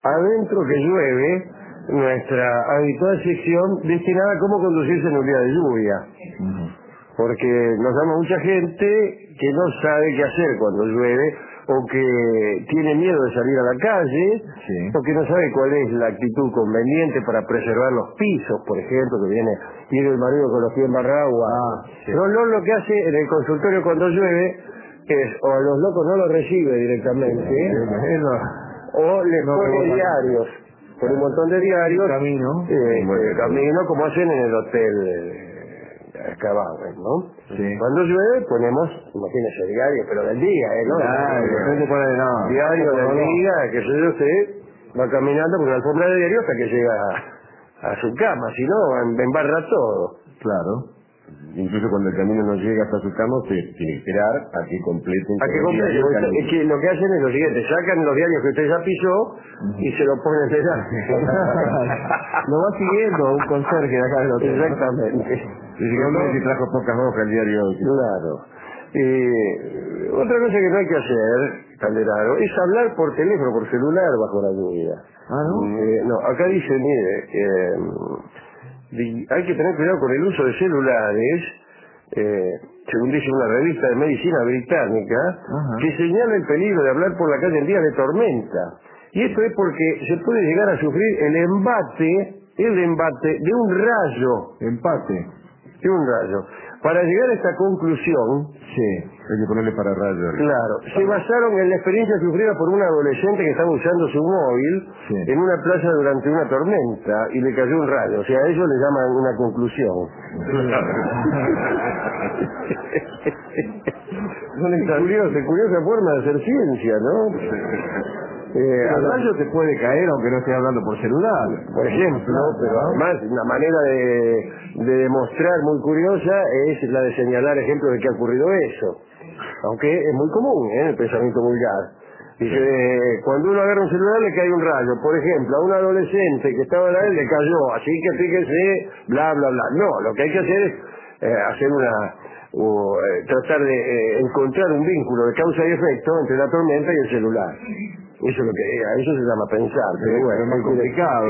adentro que llueve, nuestra habitual sección destinada a cómo conducirse en un día de lluvia. Porque nos llama mucha gente que no sabe qué hacer cuando llueve, o que tiene miedo de salir a la calle, o que no sabe cuál es la actitud conveniente para preservar los pisos, por ejemplo, que viene el marido con los pies embarrados. Rolón lo que hace en el consultorio cuando llueve es, o a los locos no lo recibe directamente, o les pone diarios, por un montón de diarios, camino como hacen en el hotel Cabañas, ¿no? Cuando llueve ponemos, imagínese, diario, pero del día, ¿no? Diario del día, que sé yo, usted va caminando por la alfombra de diario hasta que llega a su cama, si no, embarra todo. Claro. Incluso cuando el camino no llega hasta su cama, usted tiene que esperar a que completen. Es que lo que hacen es lo siguiente: sacan los diarios que usted ya pisó y se lo ponen delante. Lo va siguiendo un conserje de acá del hotel. Exactamente. Si trajo pocas hojas el diario hoy. Claro. Otra cosa que no hay que hacer, Calderaro, es hablar por teléfono, por celular bajo la lluvia. No, acá dice, mire, hay que tener cuidado con el uso de celulares, según dice una revista de medicina británica, que señala el peligro de hablar por la calle en días de tormenta. Y esto es porque se puede llegar a sufrir el embate de un rayo. De un rayo. Para llegar a esta conclusión, hay que ponerle pararrayos. Claro, se basaron en la experiencia sufrida por un adolescente que estaba usando su móvil en una playa durante una tormenta y le cayó un rayo. O sea, a ellos le llaman una conclusión. Curiosa forma de hacer ciencia, ¿no? El rayo te puede caer aunque no estés hablando por celular, por ejemplo, pero además una manera de demostrar muy curiosa es la de señalar ejemplos de que ha ocurrido eso, aunque es muy común en el pensamiento vulgar. Dice, cuando uno agarra un celular le cae un rayo. Por ejemplo, a un adolescente que estaba en él le cayó, así que fíjese, bla, bla, bla. No, lo que hay que hacer es tratar de encontrar un vínculo de causa y efecto entre la tormenta y el celular. Eso es lo que eso se llama pensar, pero bueno, es más complicado.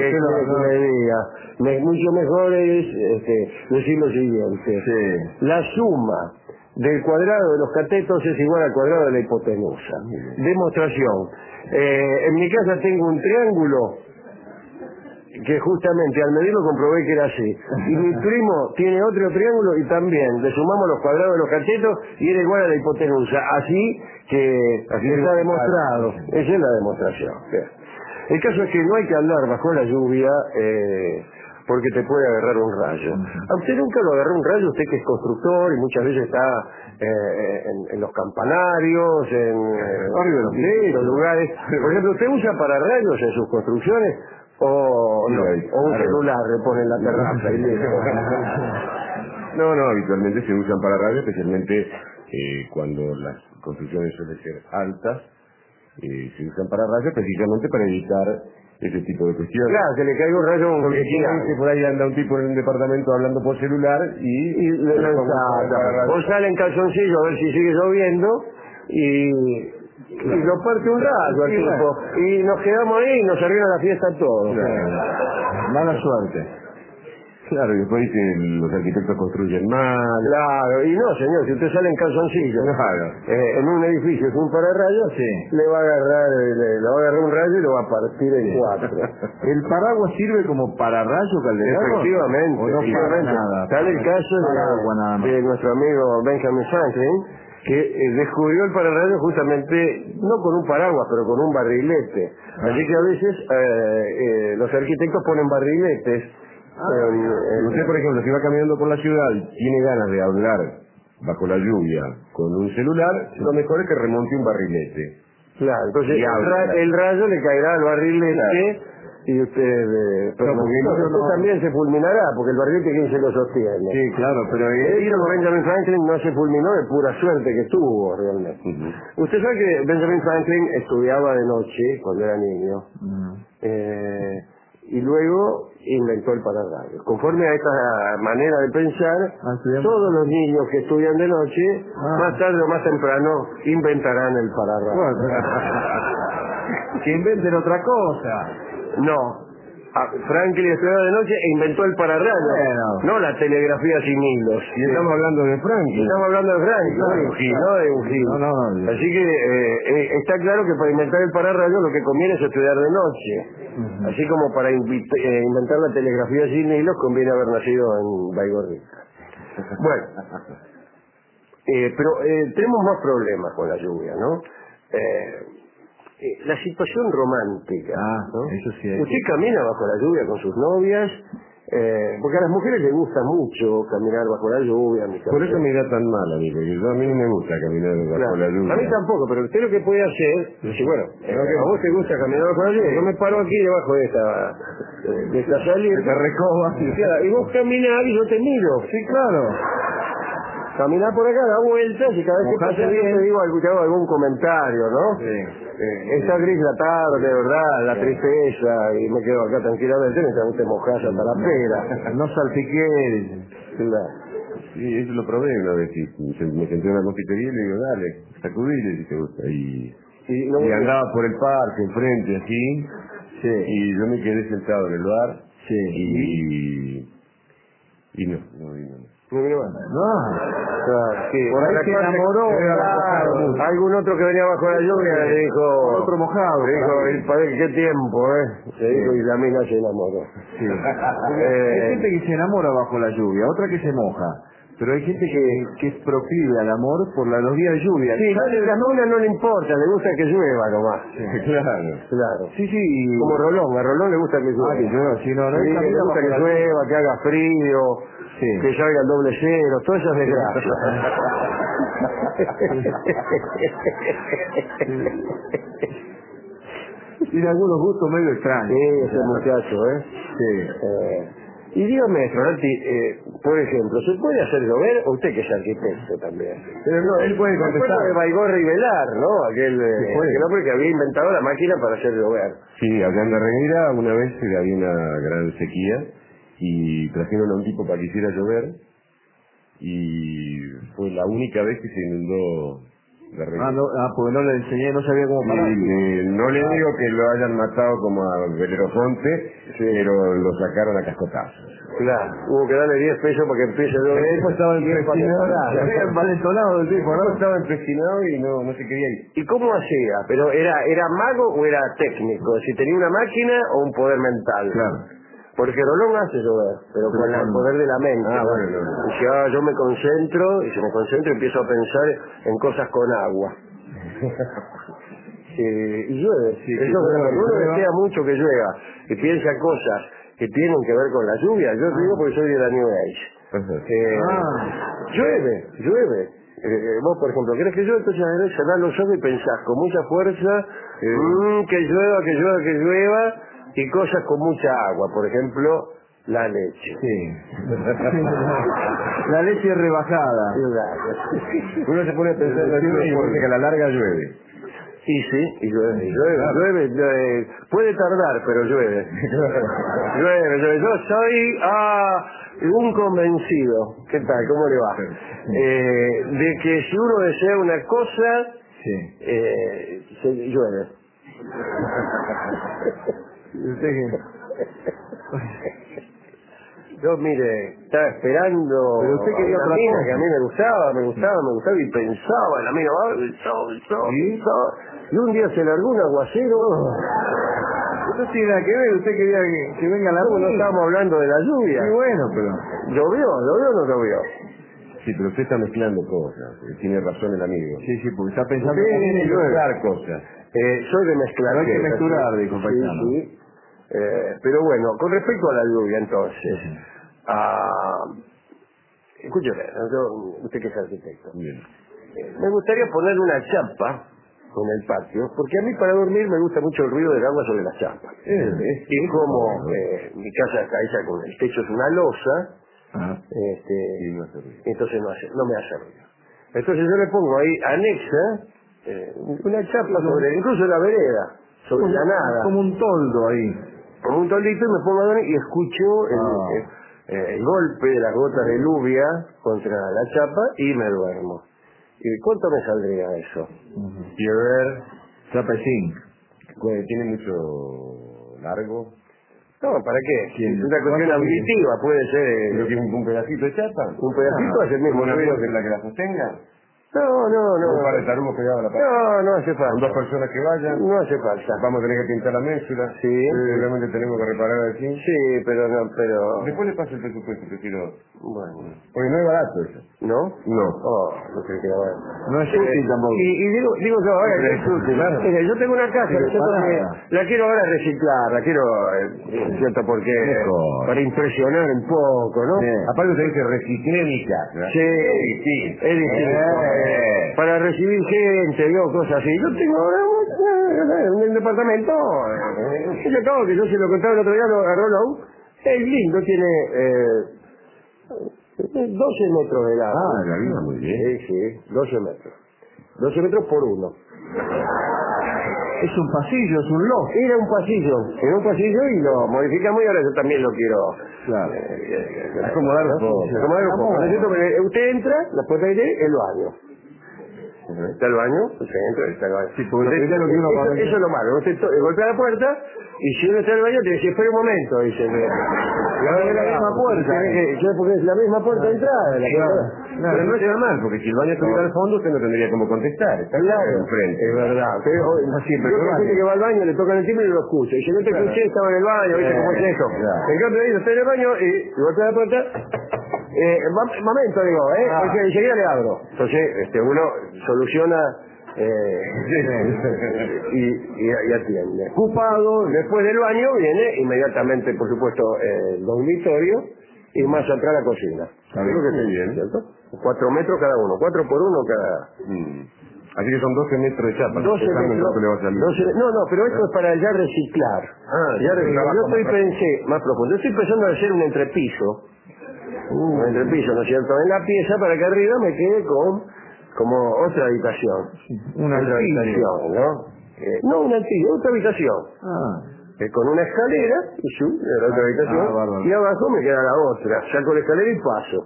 Mucho mejor es decir lo siguiente: la suma del cuadrado de los catetos es igual al cuadrado de la hipotenusa. Demostración: en mi casa tengo un triángulo que justamente al medirlo comprobé que era así, y mi primo tiene otro triángulo y también le sumamos los cuadrados de los catetos y era igual a la hipotenusa, así está demostrado. Esa es la demostración. El caso es que no hay que andar bajo la lluvia porque te puede agarrar un rayo. A usted nunca lo agarró un rayo, usted que es constructor y muchas veces está en los campanarios, en los lugares. Por ejemplo, ¿usted usa pararrayos en sus construcciones? O un celular le pone en la terraza y listo. No, habitualmente se usan pararrayos, especialmente cuando las construcciones suelen ser altas, se usan pararrayos precisamente para evitar ese tipo de cuestiones. Claro, que le caiga un rayo con porque por ahí anda un tipo en un departamento hablando por celular y le o sale en calzoncillo a ver si sigue lloviendo y lo parte un rayo al tipo y nos quedamos ahí y nos arruina la fiesta todos. Mala suerte. Claro, y después dicen los arquitectos construyen mal. Claro, y no, señor, si usted sale en calzoncillo en un edificio sin pararrayos, le va a agarrar un rayo y lo va a partir en cuatro. ¿El paraguas sirve como pararrayo, Calderaro? Efectivamente. ¿O no para nada? Tal el caso de nuestro amigo Benjamin Franklin, que descubrió el pararrayos justamente no con un paraguas, pero con un barrilete. Así que a veces los arquitectos ponen barriletes. Usted, por ejemplo, si va caminando por la ciudad y tiene ganas de hablar bajo la lluvia con un celular, lo mejor es que remonte un barrilete. Claro, entonces el rayo le caerá al barrilete y usted también se fulminará, porque el barrilete ¿quién se lo sostiene? Sí, claro, pero Benjamin Franklin no se fulminó de pura suerte que tuvo realmente. Usted sabe que Benjamin Franklin estudiaba de noche cuando era niño. Y luego inventó el pararrayos. Conforme a esta manera de pensar, todos los niños que estudian de noche, más tarde o más temprano, inventarán el pararrayos. Que inventen otra cosa. No. Franklin estudió de noche e inventó el pararrayos, no la telegrafía sin hilos. Y estamos hablando de Franklin. Estamos hablando de Franklin, no de un gil. No. Así que está claro que para inventar el pararrayos lo que conviene es estudiar de noche. Así como para inventar la telegrafía sin hilos conviene haber nacido en Baigorrica. Bueno, pero tenemos más problemas con la lluvia, ¿no? La situación romántica, ¿no? Eso sí. Usted camina bajo la lluvia con sus novias, porque a las mujeres les gusta mucho caminar bajo la lluvia. Por eso me da tan mal a mí, porque a mí no me gusta caminar bajo la lluvia. A mí tampoco, pero usted lo que puede hacer, dice, bueno, a vos te gusta caminar bajo la lluvia, yo me paro aquí debajo de esta salida, Esta recoba. y vos caminás y yo te miro. Sí, claro. Caminar por acá, da vueltas y cada vez que pasa bien te digo algún comentario, ¿no? Sí. Está gris la tarde, ¿verdad? La tristeza, y me quedo acá tranquilamente mientras usted mojás hasta la pera. No salpiqué. Sí, eso lo probé una vez. Me senté en una confitería y le digo, dale, sacudile si te gusta. Y andaba por el parque, enfrente, así. Sí. Y yo me quedé sentado en el bar. Sí. Y no. No, por ahí se enamoró. Algún otro que venía bajo la lluvia le dijo... Otro mojado. Le dijo, qué tiempo, Se dijo, y la mina se enamoró. Sí. Hay gente que se enamora bajo la lluvia, otra que se moja. Pero hay gente que es proclive al amor por los días de lluvia. Sí, a la novia no le importa, le gusta que llueva nomás. Claro. Sí. Como Rolón, a Rolón le gusta que llueva. Que llueva, sí, no, le gusta que llueva, que haga frío, que salga el doble cero, todas esas desgracias. Tiene algunos gustos medio extraños. Sí, ese muchacho, Y dígame, Florenti, por ejemplo, ¿se puede hacer llover? Usted que es arquitecto también. Pero no, él puede contestar. de Baigorri y Velar, ¿no? Aquel hombre que había inventado la máquina para hacer llover. Sí, acá en Darregueira una vez había una gran sequía y trajeron a un tipo para que hiciera llover y fue la única vez que se inundó Darregueira. Porque no le enseñé, no sabía cómo parar. No le digo que lo hayan matado como a Belerofonte, pero lo sacaron a cascotazos. Claro, hubo que darle 10 pesos para que empiece a llover. Después estaba empecinado. Se había envalentonado el tipo, ¿no? Estaba empecinado y no se quería ir. ¿Y cómo hacía? ¿Pero era mago o era técnico? ¿Si tenía una máquina o un poder mental? Claro. Porque Rolón hace llover, pero con el poder de la mente. Y yo me concentro, y si me concentro empiezo a pensar en cosas con agua. Y llueve. Eso cuando uno desea mucho que llueva y piensa cosas que tienen que ver con la lluvia, yo te digo porque soy de la New Age. Llueve. Vos, por ejemplo, ¿querés que llueve? Entonces cerrás los ojos y pensás con mucha fuerza que llueva y cosas con mucha agua, por ejemplo, la leche. Sí. La leche rebajada. Uno se pone a pensar en la lluvia y dice que a la larga llueve. Y llueve. Puede tardar, pero llueve. Llueve. Yo soy un convencido. ¿Qué tal? ¿Cómo le va? De que si uno desea una cosa, se llueve. Yo, mire, estaba esperando pero usted quería una mina que a mí me gustaba y pensaba en la mina, pensaba. Y un día se largó un aguacero. No tiene nada que ver, usted quería que venga la lluvia. No estábamos hablando de la lluvia. Sí, bueno, pero... ¿Llovió o no llovió? Sí, pero usted está mezclando cosas. Tiene razón el amigo. Sí, porque está pensando en mezclar cosas. Soy de mezclar. No hay que mezclar, dijo Paisano. Sí. Pero bueno, con respecto a la lluvia, entonces, escúcheme, usted que es arquitecto, me gustaría poner una chapa en el patio, porque a mí para dormir me gusta mucho el ruido del agua sobre las chapas. Y como mi casa está hecha con el techo es una losa, entonces no me hace ruido. Entonces yo le pongo ahí anexa una chapa sobre, incluso en la vereda, sobre la nada. Como un toldo ahí. Como un toldito y me pongo a dormir y escucho el golpe de las gotas de lluvia contra la chapa y me duermo. ¿Y cuánto me saldría eso? Y a ver, chapa zinc. ¿Tiene mucho largo? No, ¿para qué? Es una cuestión auditiva, puede ser. ¿Pero que un pedacito de chapa? Un pedacito hace el mismo ¿Una ruido que la que la sostenga? No. Un par de tarugos pegados a la pared. No hace falta. Con dos personas que vayan. No hace falta. Vamos a tener que pintar la ménsula. Sí. Seguramente tenemos que reparar aquí. Sí, pero no, Después le paso el presupuesto, prefiero. Bueno. Porque no es barato eso. ¿No? No. Oh, no creo que vaya. No es útil tampoco. Y digo yo, ahora, Pero es útil, claro. mire, yo tengo una casa, Pero ¿no es cierto? para Que nada. la quiero ahora reciclar, la quiero, ¿cierto? Porque, Mejor. para impresionar un poco, ¿no? Sí. Aparte usted dice reciclé mi casa. Sí, Es distinto. Para recibir gente, yo, cosas así. Yo tengo ahora un departamento, que yo se lo contaba el otro día a Rolón, es lindo, tiene 12 metros de largo. Ah, la vida muy bien. Sí, 12 metros. 12 metros por uno. Es un pasillo, es un loft. Era un pasillo y lo modificamos y ahora yo también lo quiero Claro. Acomodar un poco. acomodar un poco. ¿No es cierto? Porque usted entra, la puerta de el baño. Está el baño, usted entra, está el baño. Sí, porque lo primero que uno va a ver- eso es lo malo. Usted golpea la puerta y si uno está en el baño, tiene que decir, espera un momento, dice. Y ahora es la misma puerta. Porque es la misma puerta de entrada. Pero no está mal, porque si el baño estuviera al fondo, usted no tendría cómo contestar. Está Claro, enfrente. es verdad. No siempre Yo que hay gente que va al baño, le tocan el timbre y lo escucha. Y si no te escuché, estaba en el baño, ¿viste cómo es eso? Claro. En cambio, ahí está en el baño y golpea la puerta. Momento, digo, porque enseguida le abro. Entonces, uno soluciona y atiende. Ocupado, después del baño viene inmediatamente, por supuesto, el dormitorio y más atrás la cocina. Creo que sí, bien. ¿Cierto? 4 metros cada uno, 4 por 1 cada... Así que son 12 metros de chapa. 12 Pensando en metros, cuánto le va a salir. 12 no, pero esto es para ya reciclar. Ya reciclar. Yo estoy más profundo. Yo estoy pensando en hacer un entrepiso. Un entrepiso, ¿no es cierto? En la pieza para que arriba me quede como otra habitación. Una otra habitación, ¿no? No una altillo, otra habitación. Con una escalera, y la otra habitación, y abajo me queda la otra. Saco la escalera y paso.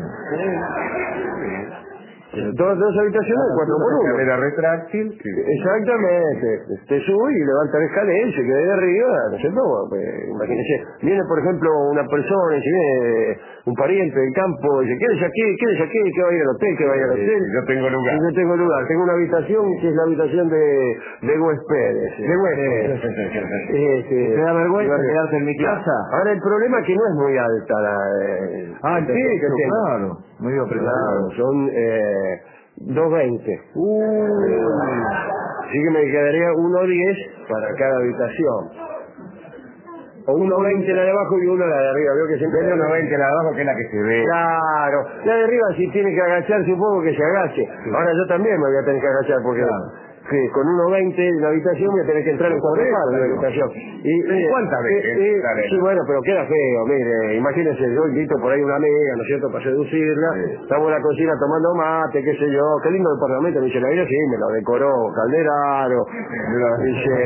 Dos habitaciones, 4 por 1. Escalera retráctil. Exactamente. Te sube y levanta la escalera y se queda de arriba, ¿no es cierto? Pues, imagínese, viene por ejemplo una persona, y si viene un pariente del campo, y dice, quédese aquí, que va a ir al hotel, que va a ir al hotel. Yo tengo lugar. Yo tengo lugar, tengo una habitación que es la habitación de huéspedes. De huéspedes. ¿Te da vergüenza quedarte en mi casa? Ahora el problema es que no es muy alta el techo, claro. Muy apretado. Claro, son 2.20. Así que me quedaría 1.10 para cada habitación. O 1.20 la de abajo y una la de arriba. Veo que siempre hay 1.20 la de abajo, que es la que se ve. Claro. La de arriba si tiene que agacharse un poco, que se agache. Ahora yo también me voy a tener que agachar porque... Sí, con 1.20 en la habitación voy a tener que entrar en 4 patas en la habitación. ¿Cuántas veces? Sí, bueno, pero queda feo, mire, imagínense, yo invito por ahí una amiga, ¿no es cierto?, para seducirla, estamos en la cocina tomando mate, qué sé yo, qué lindo departamento, me dice, la vida sí, me lo decoró Calderaro, dice...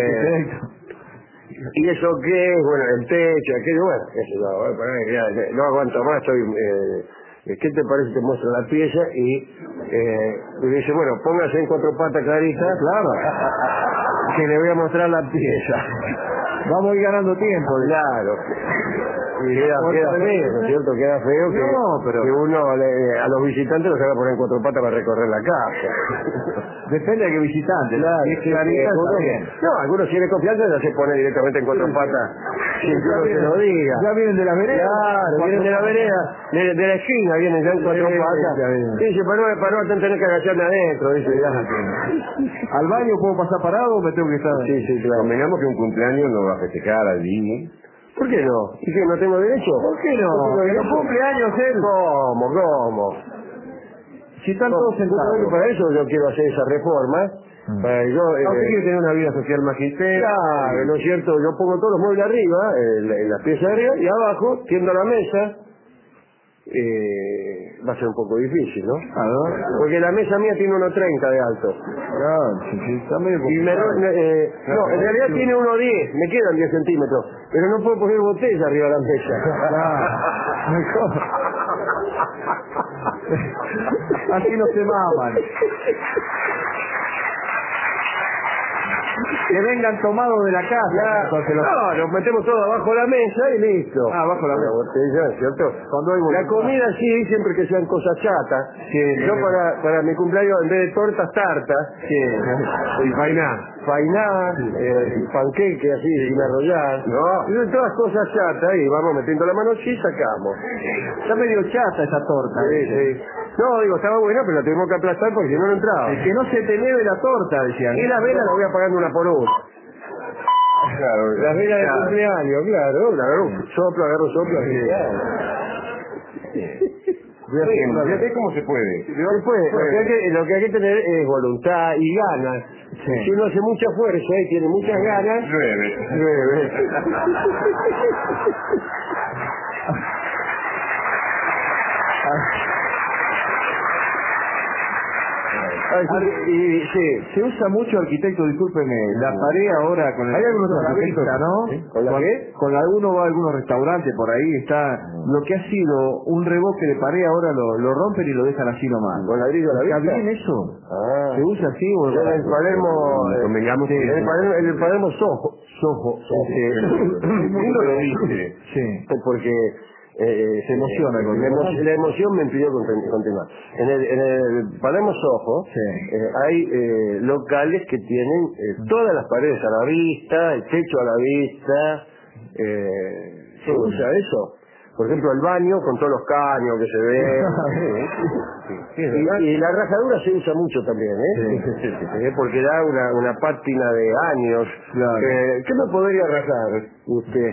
¿Y eso qué es? Bueno, el techo, aquello, bueno, eso no aguanto más, estoy... ¿qué te parece? Te muestro la pieza y me dice, bueno, póngase en 4 patas clarita, claro, que le voy a mostrar la pieza. Vamos a ir ganando tiempo. Claro. Y queda feo, ¿no es cierto? Queda feo que uno a los visitantes los haga poner en 4 patas para recorrer la casa. Depende de qué visitante. Claro, si es clarita, está bien. No, algunos tienen confianza y ya se pone directamente en 4 patas sin que uno se lo diga. Ya vienen de la vereda. Claro, vienen de la vereda, de la esquina, vienen ya en 4 patas. Dice, para no tener que agacharme adentro, dice. ¿Al baño puedo pasar parado o me tengo que estar? Sí, claro. Convengamos que un cumpleaños no va a festejar allí. ¿Por qué no? ¿Y qué, no tengo derecho? ¿Por qué no? Pero cumpleaños él. ¿Cómo? Si están todos sentados. Para eso yo quiero hacer esa reforma. Para yo, usted quiere tener una vida social más intensa. Claro, ¿no es cierto? Yo pongo todos los muebles arriba, en la pieza de arriba, y abajo tiendo la mesa. Va a ser un poco difícil, ¿no? Porque la mesa mía tiene 1.30 de alto. Está medio Y no, en realidad tiene 1.10, me quedan 10 centímetros, pero no puedo poner botella arriba de la mesa. Así no se maman. Que vengan tomados de la casa. Entonces, no, los metemos todos abajo de la mesa y listo. Abajo de la mesa. Botella, ¿cierto? La comida sí, siempre que sean cosas chatas. Sí, yo para mi cumpleaños, en vez de tortas, tartas. Y fainá, panqueque así, sin arrollar. No. Todas cosas chatas y vamos metiendo la mano así y sacamos. Está medio chata esa torta. Sí. No, digo, estaba buena, pero la tuvimos que aplastar porque si no, no entraba. Que no se te leve la torta, decían. Y las velas las voy apagando una por una. Claro, las velas de cumpleaños, claro. Agarro soplo. Fíjate cómo se puede. Lo que hay que tener es voluntad y ganas. Sí. Si uno hace mucha fuerza y tiene muchas ganas, llueve. Se usa mucho, arquitecto, discúlpeme, la pared ahora con el... Hay algunos arquitectos, ¿no? ¿Sí? ¿Con la qué? Uno va a algunos restaurantes por ahí, está lo que ha sido un revoque de pared, ahora lo rompen y lo dejan así nomás. ¿Con ladrillo a la vista? ¿Está bien eso? ¿Se usa así? O en el Palermo, en el Palermo Soho. Lindo lo dice. Sí. Porque se emociona. La emoción me impidió continuar. En el Palermo Soho hay locales que tienen todas las paredes a la vista, el techo a la vista. ¿Se usa eso? Por ejemplo, el baño con todos los caños que se ven. Y la rajadura se usa mucho también, porque da una pátina de años. Claro. ¿Qué me podría rajar usted?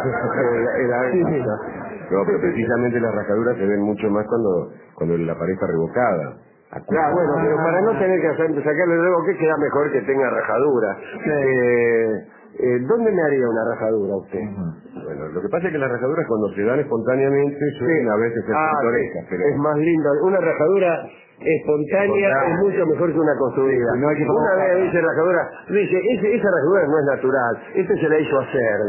No, pero precisamente las rajaduras se ven mucho más cuando la pared está revocada. Claro, bueno, pero para no tener que sacarle el revoque queda mejor que tenga rajadura. ¿Dónde me haría una rajadura usted? Bueno, lo que pasa es que las rajaduras cuando se dan espontáneamente suelen a veces ser pintorescas, pero es más linda. Una rajadura espontánea es mucho mejor que una construida. No hay que una vez dice rajadura, dice, esa rajadura no es natural, se la hizo hacer.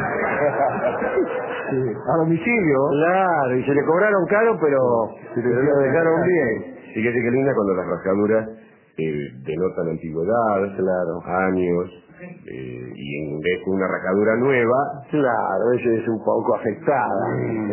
A domicilio. Claro, y se le cobraron caro, pero lo dejaron bien. Fíjate qué linda cuando las rajaduras denotan antigüedad, años, y en vez de una rajadura nueva, claro, ella es un poco afectada.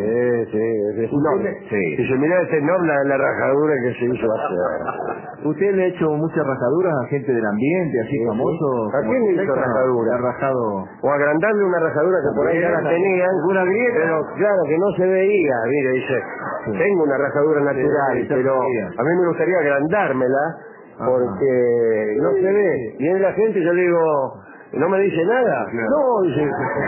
Dice, mira este enorme la rajadura que se hizo hacer. ¿Usted le ha hecho muchas rajaduras a gente del ambiente, así famoso? ¿A quién le hizo rajadura? O agrandarle una rajadura que por ahí ya la tenían, una grieta, pero claro, que no se veía. Mire, dice, tengo una rajadura natural, pero a mí me gustaría agrandármela, porque no se ve. Viene la gente y yo le digo, ¿no me dice nada? No, dice.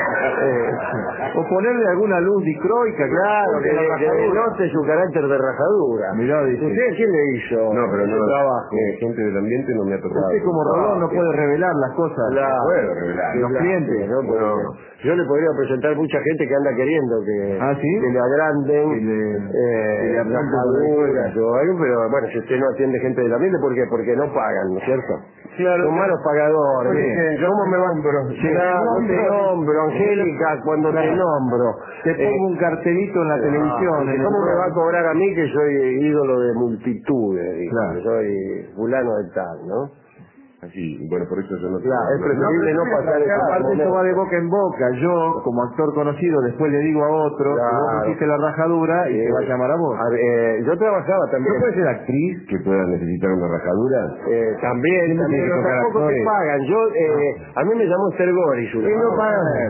O ponerle alguna luz dicroica, claro, que note su carácter de rajadura. Mirá, dice. ¿Usted quién le hizo? No, pero no trabajo. Gente del ambiente no me ha tocado. Usted como Rolón no puede revelar las cosas. Claro, no puedo revelar. Los clientes, ¿no? Yo le podría presentar mucha gente que anda queriendo que le agranden rajaduras o algo, pero bueno, si usted no atiende gente del ambiente, ¿por qué? Porque no pagan, ¿no es cierto? Claro. Son malos pagadores. ¿Cómo me nombro? Te nombro, Angélica, cuando te nombro. Te pongo un cartelito en la televisión. ¿Cómo me va a cobrar a mí que soy ídolo de multitudes? Claro. Soy fulano de tal, ¿no? Así, bueno, por eso yo no... Claro, es preferible no pasar esa parte. Eso va de boca en boca. Yo, como actor conocido, después le digo a otro que vos hiciste la rajadura y te va a llamar a vos. Yo trabajaba también. ¿No puede ser actriz que pueda necesitar una rajadura? También, pero tampoco te pagan. A mí me llamó Esther Goris. ¿Qué no pagan?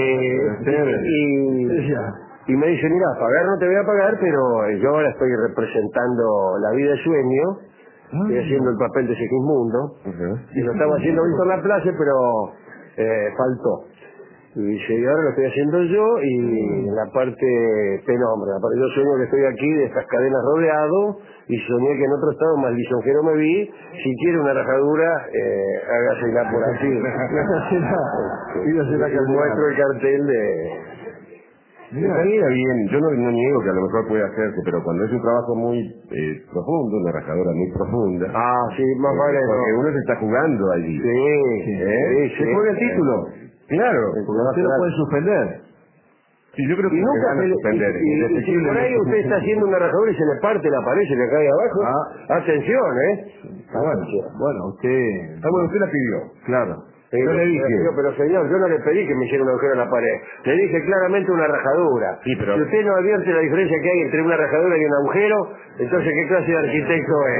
Y me dice, mira, pagar no te voy a pagar, pero yo ahora estoy representando La vida de sueño. Estoy haciendo el papel de Segismundo. Y lo estaba haciendo Víctor Laplace, pero faltó. Y dice, y ahora lo estoy haciendo yo, y la parte penombre. Aparte, yo sueño que estoy aquí de estas cadenas rodeado, y soñé que en otro estado más lisonjero me vi. Si quiere una rajadura, hágasela por aquí. Y muestro el cartel de... Estaría bien, yo no niego que a lo mejor puede hacerse, pero cuando es un trabajo muy profundo, una rajadura muy profunda. Sí, más vale. Porque uno se está jugando allí. Sí. ¿Se juega el título? Claro. Usted lo puede suspender. Sí, yo creo que nunca se suspender. Y si por ahí usted está haciendo una rajadura y se le parte la pared, se le cae abajo. Atención, Bueno, usted... Usted la pidió. Claro. Yo le dije. Pero señor, yo no le pedí que me hiciera un agujero en la pared. Le dije claramente una rajadura. Sí, pero... Si usted no advierte la diferencia que hay entre una rajadura y un agujero, entonces ¿qué clase de arquitecto es?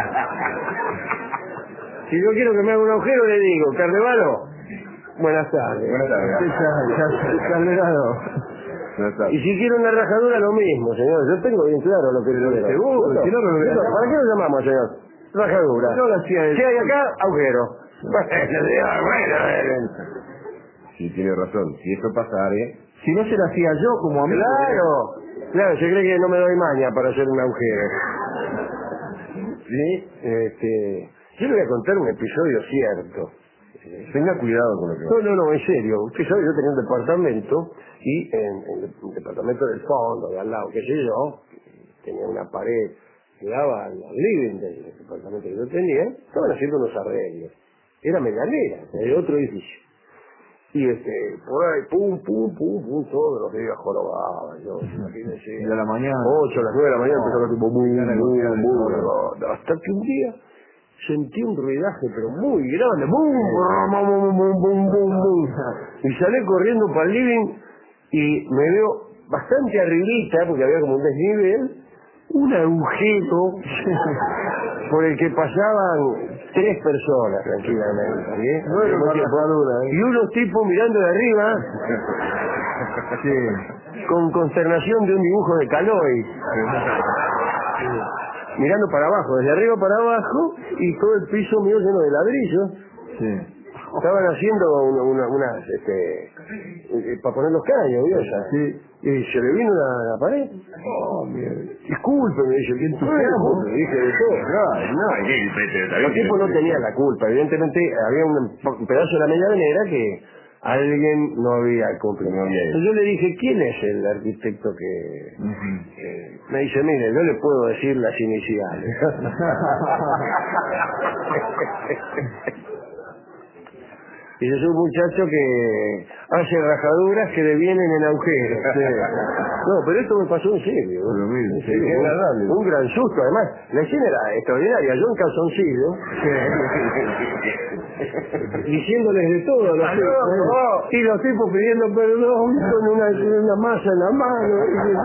Si yo quiero que me haga un agujero, le digo, Carnevalo, buenas tardes. Buenas tardes. Y si quiero una rajadura, lo mismo, señor. Yo tengo bien claro lo que quiero. Seguro, si no, ¿Para qué lo llamamos, señor? Rajadura. No lo hacía él. ¿Qué hay acá? Agujero. Bueno, Sí, tiene razón. Si eso pasara... Si no se lo hacía yo como amigo. Claro, se cree que no me doy maña para hacer un agujero. ¿Sí? Yo le voy a contar un episodio cierto. Tenga cuidado con lo que va. No, en serio. Usted sabe, yo tenía un departamento y en el departamento del fondo, de al lado, qué sé yo, tenía una pared que daba al living del departamento que yo tenía, estaban haciendo unos arreglos. Era medianera, de otro edificio. Y por ahí, pum, todos los días jorobaban, yo, imagínense. De la mañana. 8 a las 9 de la mañana empezaba tipo bum, hasta que un día sentí un ruidaje, pero muy grande, bum, y salí corriendo para el living y me veo bastante arribita, porque había como un desnivel, un agujero por el que pasaban 3 personas tranquilamente, ¿sí? Y unos tipos mirando de arriba, con consternación de un dibujo de Caloi, mirando para abajo, desde arriba para abajo, y todo el piso mío lleno de ladrillos. Estaban haciendo unas para poner los caños, ¿vio? Y se le vino la pared. Disculpe, me dice, ¿quién tú le dije de todo. Los tipos no tenían la culpa, evidentemente había un pedazo de la medianera que alguien no había cumplido. Entonces yo le dije, ¿quién es el arquitecto que...? Me dice, mire, yo le puedo decir las iniciales. Y yo soy un muchacho que hace rajaduras que devienen en agujeros. No, pero esto me pasó en serio. Un gran susto, además. La escena era extraordinaria. Yo en calzoncillo, diciéndoles de todo a los tipos. Y los tipos pidiendo perdón con una masa en la mano.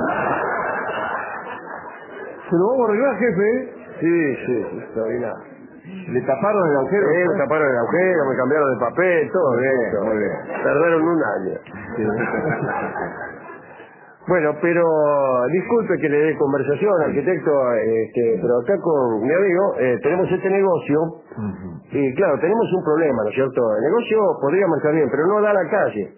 ¿Se lo vamos a arreglar, jefe? Sí, extraordinario. ¿Le taparon el agujero? Sí, me taparon el agujero, me cambiaron de papel, todo bien. Muy bien. Tardaron un año. Bueno, pero disculpe que le dé conversación, arquitecto, pero acá con mi amigo tenemos este negocio y claro, tenemos un problema, ¿no es cierto? El negocio podría marchar bien, pero no da a la calle.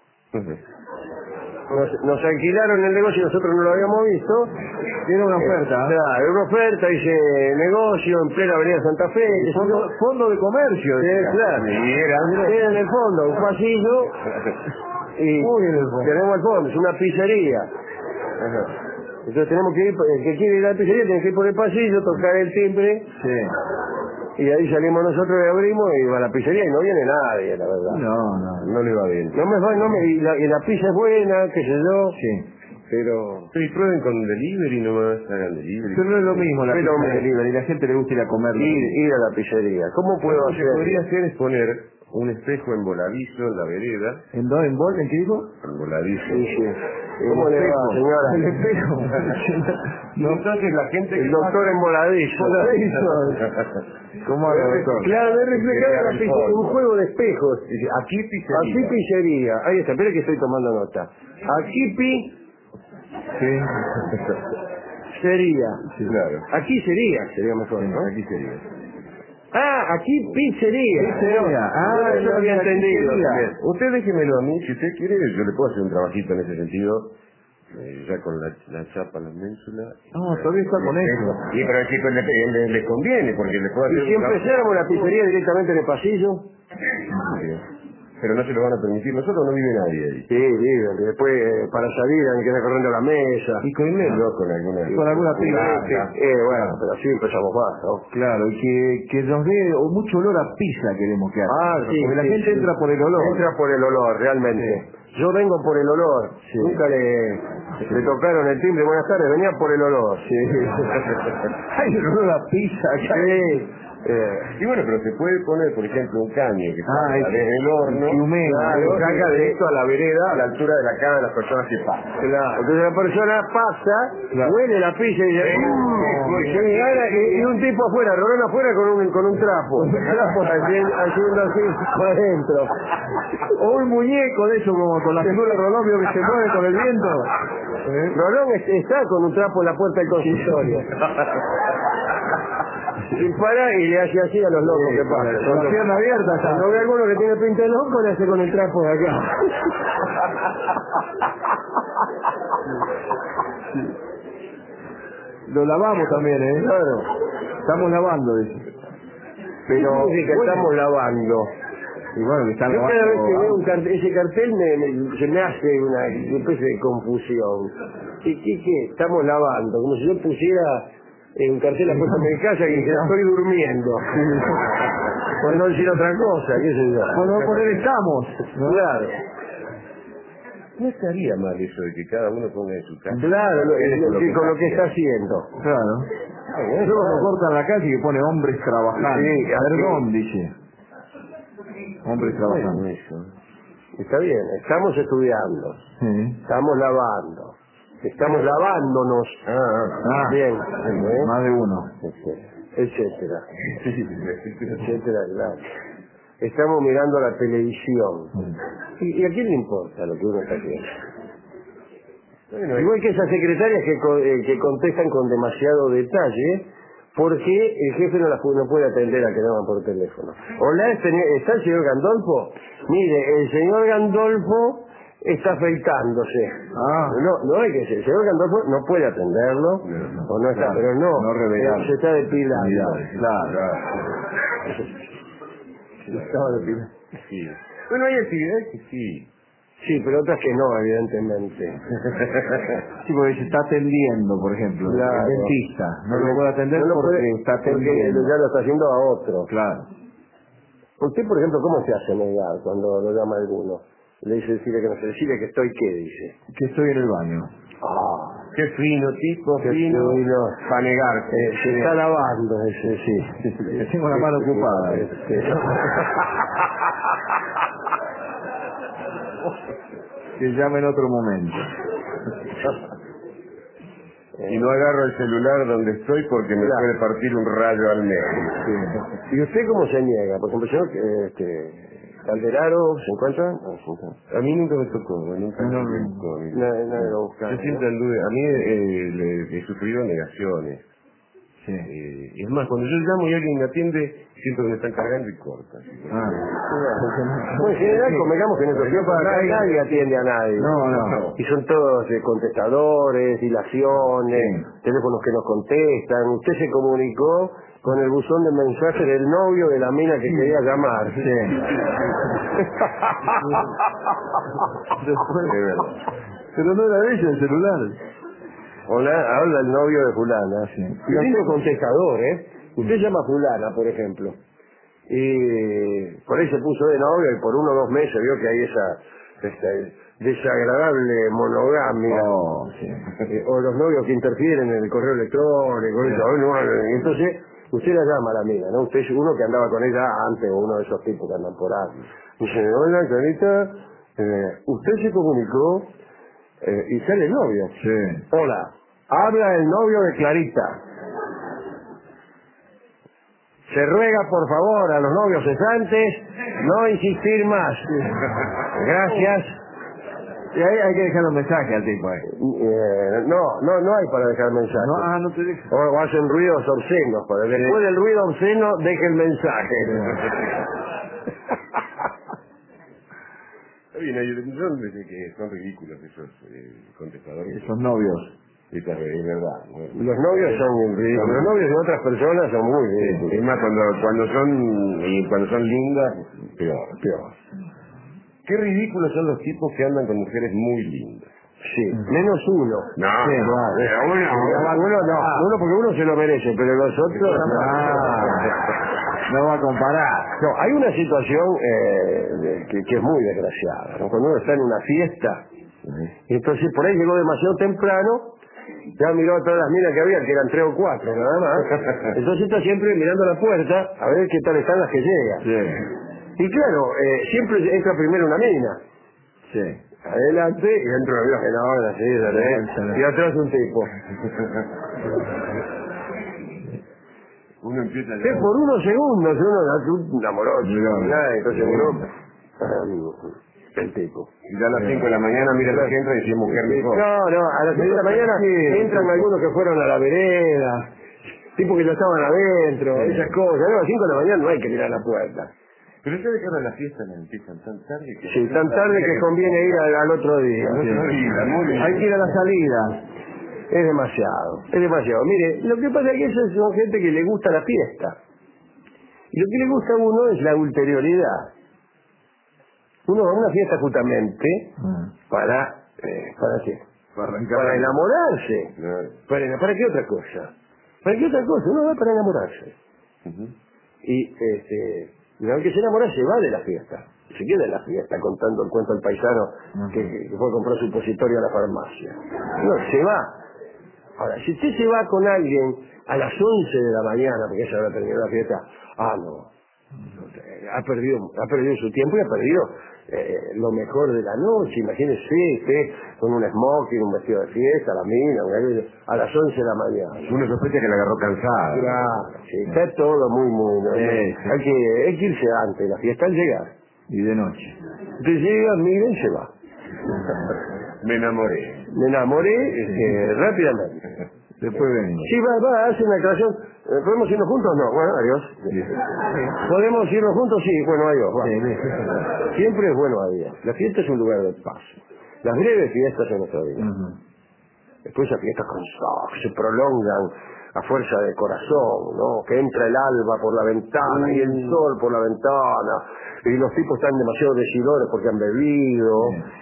Nos alquilaron el negocio y nosotros no lo habíamos visto. Era una oferta. Claro, era una oferta, dice negocio en plena avenida Santa Fe. Fondo de comercio. Sí, claro. Era en el fondo, un pasillo. Y tenemos el fondo, es una pizzería. Entonces tenemos que ir, el que quiere ir a la pizzería tiene que ir por el pasillo, tocar el timbre. Y ahí salimos nosotros y abrimos y va a la pizzería y no viene nadie, la verdad. No le va bien. Y la pizza es buena, qué sé yo. Pero... Sí, prueben con delivery nomás, hagan delivery. Pero no es lo mismo la pizza delivery, la gente le gusta ir a comer. Ir a la pizzería. ¿Cómo puedo hacer? Lo que podría hacer es poner un espejo en voladizo en la vereda. ¿En qué dijo? En voladizo. ¿Cómo le va, señora? El espejo. Entonces la gente... El doctor en voladizo. ¿Cómo hago, doctor? Claro, de reflejar un juego de espejos. Aquí pizzería. Aquí pizzería. Ahí está, espere que estoy tomando nota. Aquí sería. Claro. Aquí sería mejor, ¿no? Aquí sería. Aquí pizzería. Yo no había entendido. Usted déjemelo a mí, si usted quiere, yo le puedo hacer un trabajito en ese sentido. Ya con la chapa, la ménsula. Todavía está con eso. Y pero al chico le conviene, porque le puedo hacer... ¿Y si empezáramos la pizzería directamente en el pasillo? Pero no se lo van a permitir, nosotros no vive nadie ahí. Sí, viven, después para salir hay que quedar corriendo a la mesa. Y con alguna pizza. Bueno, pero así empezamos más, ¿no? Claro, y que nos dé mucho olor a pizza queremos que haga. Porque la gente entra por el olor. Entra por el olor, realmente. Yo vengo por el olor. Nunca le tocaron el timbre, buenas tardes, venía por el olor. Hay olor a pizza acá. Y bueno, pero se puede poner, por ejemplo, un caño que salga desde el horno, claro, salga directo a la vereda, a la altura de la cara de las personas que pasan. Claro. Entonces la persona pasa, huele la pizza y dice, y un tipo afuera, Rolón afuera con un trapo haciendo así para adentro. O un muñeco de eso, como con la figura de Rolón, vio que se mueve con el viento. Rolón está con un trapo en la puerta del consultorio. Y para y le hace así a los locos que pasan. Con la pierna abierta. Cuando ve a alguno que tiene pinta de loco, le hace con el trapo de acá. Lo lavamos también, ¿eh? Claro. Estamos lavando, dice. Pero estamos lavando. Y bueno, que están Yo lavando. cada vez que veo ese cartel se me hace una especie de confusión. ¿Qué? Estamos lavando. Como si yo pusiera un cartel a puesta en mi casa que dijera estoy durmiendo. Por no decir otra cosa, qué sé yo. Bueno, por él estamos, ¿no? Claro. No estaría mal eso de que cada uno ponga en su casa. Claro, con lo que está haciendo. Claro. Luego nos cortan la calle y pone hombres trabajando. Sí, Perdón, dice. Hombres trabajando. Bueno, eso. Está bien, estamos estudiando, estamos lavando, estamos lavándonos. Bien, más de uno. Etcétera. Etcétera, claro. Estamos mirando la televisión. ¿Y a quién le importa lo que uno está haciendo? Bueno, igual que esas secretarias que contestan con demasiado detalle, porque el jefe no puede atender a que llaman por teléfono. Hola, ¿está el señor Gandolfo? Mire, el señor Gandolfo está afeitándose. No hay que ser. El señor Gandolfo no puede atenderlo, o no está, claro, pero no revelar. se está depilando. Claro. Estaba depilando. Sí. Bueno, hay actividades que sí. Sí, pero otras que no, evidentemente. Sí, porque se está atendiendo, por ejemplo. Claro. El dentista. No lo puede atender porque está atendiendo. Porque ya lo está haciendo a otro. Claro. Usted, por ejemplo, ¿cómo se hace negar cuando lo llama alguno? Le dice decirle que no se decide que estoy, ¿qué dice? Que estoy en el baño. Qué fino, tipo, Qué fino. Para negarse. Se está lavando ese, sí. Tengo la mano ocupada. Que llame en otro momento. Y no agarro el celular donde estoy porque me puede partir un rayo al medio. ¿Y usted cómo se niega? Por ejemplo, yo, Calderaro, ¿se encuentra? No, se encuentra. A mí nunca me tocó, nunca me tocó. Nadie lo busca. Yo siempre anduve, a mí he sufrido negaciones. Sí. Y es más, cuando yo llamo y alguien me atiende, siento que me están cargando y corta. Bueno, en general, convengamos que en nuestro tiempo nadie atiende a nadie. No. Y son todos contestadores, dilaciones, teléfonos que nos contestan. Usted se comunicó con el buzón de mensajes del novio de la mina que quería llamar. Pero no era de ella el celular. Hola, habla el novio de fulana. Y otro contestador, Usted llama a fulana, por ejemplo. Y por ahí se puso de novio y por 1 o 2 meses vio que hay esa desagradable monogamia. O los novios que interfieren en el correo electrónico. Y entonces usted la llama a la mina, ¿no? Usted es uno que andaba con ella antes o uno de esos tipos que andan por ahí. Dice, hola, Clarita, usted se comunicó y sale el novio. Sí. Hola, habla el novio de Clarita. Se ruega, por favor, a los novios cesantes no insistir más. Gracias. Y ahí hay que dejar un mensaje al tipo. No hay para dejar mensaje. No te dejes. O hacen ruidos obscenos. Después del ruido obsceno, deje el mensaje. Son ridículos esos contestadores. Esos novios. Es verdad. Los novios son ridículos. Los novios de otras personas son muy ridículos. Es más, cuando son lindas, peor. Qué ridículos son los tipos que andan con mujeres muy lindas. Sí, menos uno. Uno porque uno se lo merece, pero los otros no va a comparar. No, hay una situación que es muy desgraciada, ¿no? Cuando uno está en una fiesta, y entonces por ahí llegó demasiado temprano Ya miró a todas las minas que había, que eran 3 o 4, nada más. Entonces está siempre mirando la puerta a ver qué tal están las que llegan. Sí. Y claro, siempre entra primero una mina. Sí. Adelante y dentro de que no, así, y atrás un tipo. Uno empieza a... Por unos segundos uno enamoró, entonces uno... el tipo. Y ya a las 5 de la mañana mira la que entra y dice mujer mejor. No, a las 5 de la mañana entran algunos que fueron a la vereda, tipo que ya estaban adentro, esas cosas. No, a las 5 de la mañana no hay que mirar la puerta. Pero yo de que ahora las fiestas las empiezan tan tarde que... Sí, tan tarde que conviene ir al otro día. Hay que ir a la salida. Es demasiado. Mire, lo que pasa es que eso son gente que le gusta la fiesta. Y lo que le gusta a uno es la ulterioridad. Uno va a una fiesta justamente ¿para qué? Para enamorarse. ¿Para qué otra cosa? ¿Para qué otra cosa? Uno va para enamorarse. Y el que se enamora se va de la fiesta. Se queda en la fiesta contando el cuento al paisano que fue a comprar supositorio a la farmacia. No, se va. Ahora, si usted se va con alguien a las 11 de la mañana, porque ya habrá terminado la fiesta, no. Ha perdido su tiempo y ha perdido lo mejor de la noche. Imagínese usted con un smoking, un vestido de fiesta, la mina, a las 11 de la mañana. Uno sospecha que la agarró cansada. Claro, sí, está todo muy... Hay que irse antes, la fiesta al llegar. Y de noche. Usted llega, mira y se va. Me enamoré. Rápidamente. Después venimos. Sí, hace una aclaración. ¿Podemos irnos juntos? No. Bueno, adiós. Sí. ¿Podemos irnos juntos? Sí. Bueno, adiós. Sí. Siempre es bueno adiós. La fiesta es un lugar de paso. Las breves fiestas en nuestra vida. Después esas fiestas que se prolongan a fuerza de corazón, ¿no? Que entra el alba por la ventana y el sol por la ventana. Y los tipos están demasiado decidores porque han bebido.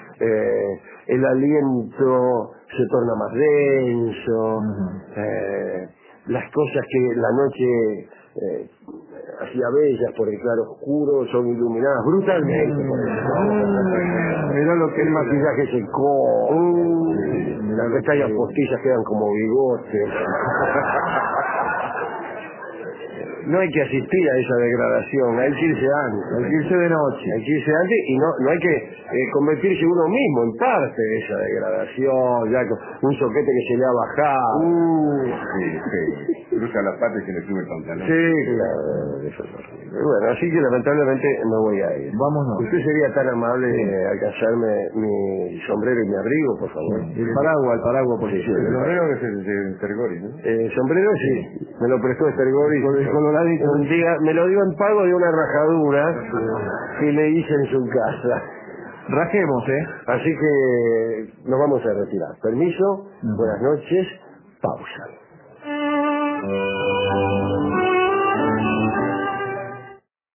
El aliento se torna más denso, las cosas que la noche hacía bellas por el claro oscuro son iluminadas brutalmente por el sol. Mirá lo que el maquillaje secó, las pestañas postillas quedan como bigotes. No hay que asistir a esa degradación, hay que irse antes. Hay que irse de noche. Hay que irse antes y no hay que convertirse uno mismo en parte de esa degradación, ya con un soquete que se le ha bajado. Sí. Cruza las patas y se le sube el pantalón. Sí, claro, eso es horrible. Bueno, así que lamentablemente no voy a ir. Vámonos. ¿Usted sería tan amable de alcanzarme mi sombrero y mi abrigo, por favor? El paraguas, por El sombrero es el de Tergori, ¿no? Sombrero sí, me lo prestó Tergori. Un día me lo dio en pago de una rajadura que le hice en su casa. Rajemos, Así que nos vamos a retirar. Permiso, buenas noches, pausa.